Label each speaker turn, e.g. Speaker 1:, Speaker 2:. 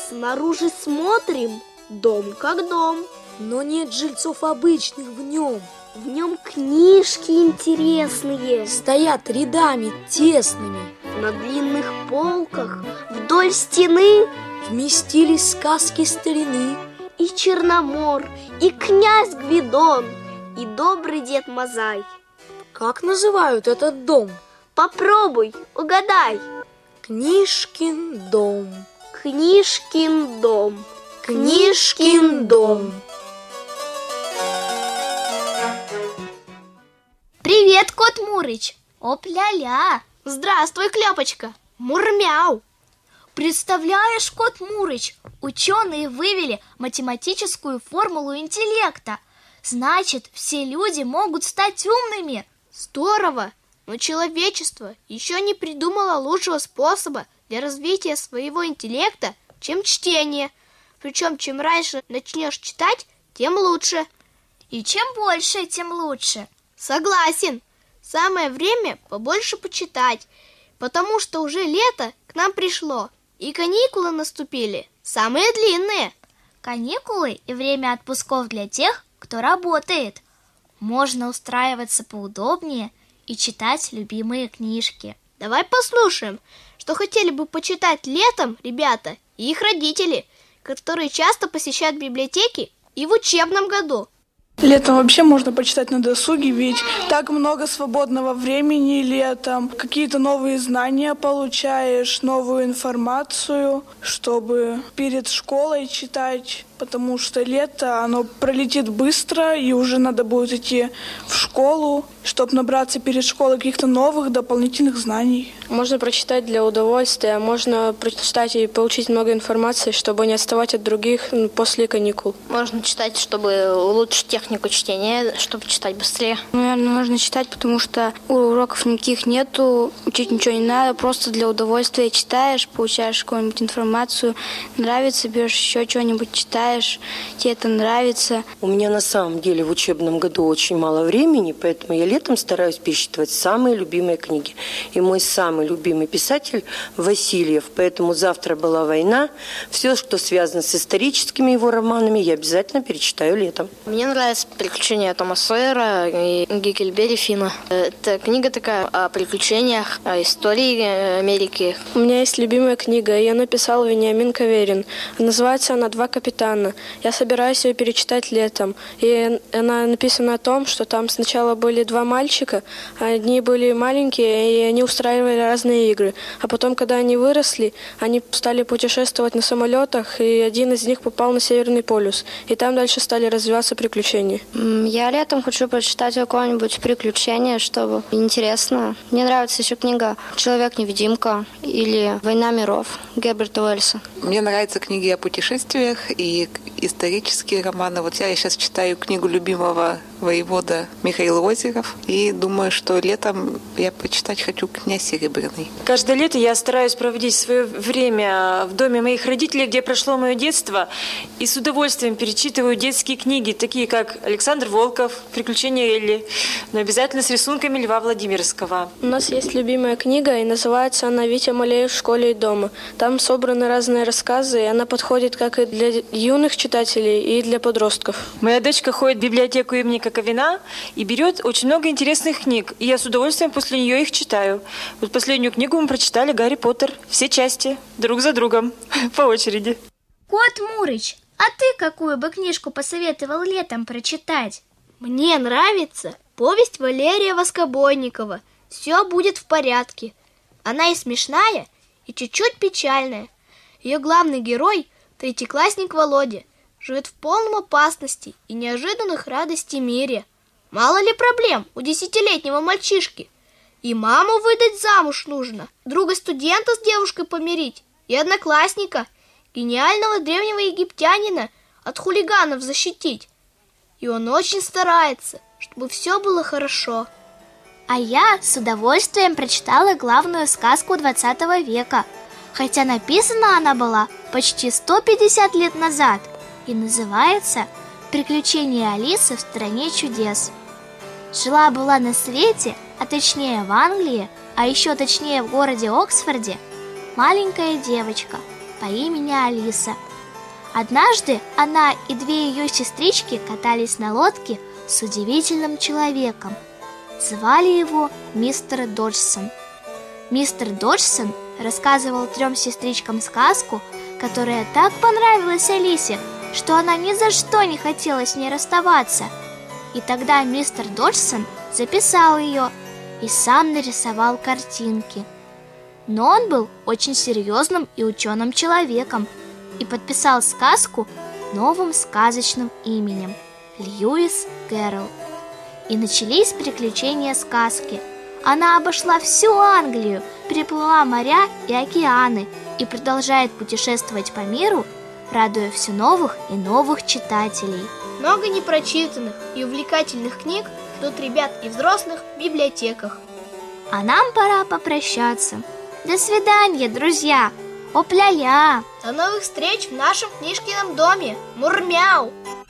Speaker 1: Снаружи смотрим, дом как дом.
Speaker 2: Но нет жильцов обычных в нем.
Speaker 1: В нем книжки интересные.
Speaker 2: Стоят рядами тесными.
Speaker 1: На длинных полках вдоль стены
Speaker 2: Вместились сказки старины.
Speaker 1: и Черномор, и князь Гвидон, и добрый дед Мазай.
Speaker 2: Как называют этот дом?
Speaker 1: Попробуй, угадай.
Speaker 2: Книжкин дом.
Speaker 1: Книжкин дом.
Speaker 2: Книжкин дом.
Speaker 3: Привет, кот Мурыч! Оп-ля-ля!
Speaker 1: Здравствуй, Клёпочка. Мурмяу.
Speaker 3: Представляешь, кот Мурыч, ученые вывели математическую формулу интеллекта. Значит, все люди могут стать умными.
Speaker 1: Здорово. Но человечество еще не придумало лучшего способа для развития своего интеллекта, чем чтение. Причем, чем раньше начнешь читать, тем лучше.
Speaker 3: И чем больше, тем лучше.
Speaker 1: Согласен. Самое время побольше почитать, потому что уже лето к нам пришло, и каникулы наступили, самые длинные.
Speaker 3: Каникулы и время отпусков для тех, кто работает. Можно устраиваться поудобнее и читать любимые книжки.
Speaker 1: Давай послушаем, что хотели бы почитать летом ребята и их родители, которые часто посещают библиотеки и в учебном году.
Speaker 4: Летом вообще можно почитать на досуге, ведь так много свободного времени летом. Какие-то новые знания получаешь, новую информацию, чтобы перед школой читать, потому что лето, оно пролетит быстро, и уже надо будет идти в школу, чтобы набраться перед школой каких-то новых дополнительных знаний.
Speaker 5: Можно прочитать для удовольствия, можно прочитать и получить много информации, чтобы не отставать от других после каникул.
Speaker 6: Можно читать, чтобы улучшить технику чтения, чтобы читать быстрее.
Speaker 7: Наверное, можно читать, потому что уроков никаких нету, учить ничего не надо, просто для удовольствия читаешь, получаешь какую-нибудь информацию, нравится, берешь еще что-нибудь, читаешь, тебе это нравится.
Speaker 8: У меня на самом деле в учебном году очень мало времени, поэтому я летом стараюсь перечитывать самые любимые книги. И мой самый любимый писатель Васильев, поэтому «Завтра была война». Все, что связано с историческими его романами, я обязательно перечитаю летом.
Speaker 6: Мне нравятся «Приключения Тома Сойера» и «Гекльберри Финна». Это книга такая о приключениях, о истории Америки.
Speaker 5: У меня есть любимая книга, ее написал Вениамин Каверин. Называется она «Два капитана». Я собираюсь ее перечитать летом. И она написана о том, что там сначала были два мальчика, одни были маленькие, и они устраивали разные игры. А потом, когда они выросли, они стали путешествовать на самолетах, и один из них попал на Северный полюс. И там дальше стали развиваться приключения.
Speaker 7: Я летом хочу прочитать какое-нибудь приключение, чтобы интересно. Мне нравится еще книга «Человек-невидимка» или «Война миров» Герберта Уэллса.
Speaker 9: Мне нравятся книги о путешествиях и исторические романы. Вот я сейчас читаю книгу любимого воевода Михаила Озеров и думаю, что летом я почитать хочу «Князь Серебряный».
Speaker 10: Каждое лето я стараюсь проводить свое время в доме моих родителей, где прошло мое детство, и с удовольствием перечитываю детские книги, такие как «Александр Волков», «Приключения Элли», но обязательно с рисунками Льва Владимирского.
Speaker 5: У нас есть любимая книга, и называется она «Витя Малеев в школе и дома». Там собраны разные рассказы, и она подходит как и для юных читателей, и для подростков.
Speaker 10: Моя дочка ходит в библиотеку имени Коковина и берет очень много интересных книг, и я с удовольствием после нее их читаю. Вот последнюю книгу мы прочитали «Гарри Поттер», все части, друг за другом, по очереди.
Speaker 3: Кот Мурыч, а ты какую бы книжку посоветовал летом прочитать?
Speaker 1: Мне нравится повесть Валерия Воскобойникова «Все будет в порядке». Она и смешная, и чуть-чуть печальная. Ее главный герой, третьеклассник Володя, живет в полном опасности и неожиданных радостей мире. Мало ли проблем у 10-летнего мальчишки. И маму выдать замуж нужно, друга студента с девушкой помирить, и одноклассника, гениального древнего египтянина, от хулиганов защитить. И он очень старается, чтобы все было хорошо.
Speaker 3: А я с удовольствием прочитала главную сказку 20 века, хотя написана она была почти 150 лет назад и называется «Приключения Алисы в стране чудес». Жила-была на свете, а точнее в Англии, а еще точнее в городе Оксфорде, маленькая девочка по имени Алиса. Однажды она и две ее сестрички катались на лодке с удивительным человеком. Звали его мистер Доджсон. Мистер Доджсон рассказывал 3 сестричкам сказку, которая так понравилась Алисе, что она ни за что не хотела с ней расставаться. И тогда мистер Доджсон записал ее и сам нарисовал картинки. Но он был очень серьезным и ученым человеком и подписал сказку новым сказочным именем – Льюис Кэрролл. И начались приключения сказки. Она обошла всю Англию, переплыла моря и океаны и продолжает путешествовать по миру, радуя все новых и новых читателей.
Speaker 1: Много непрочитанных и увлекательных книг ждут ребят и взрослых в библиотеках.
Speaker 3: А нам пора попрощаться. До свидания, друзья! Оп-ля-ля!
Speaker 1: До новых встреч в нашем книжкином доме! Мурмяу!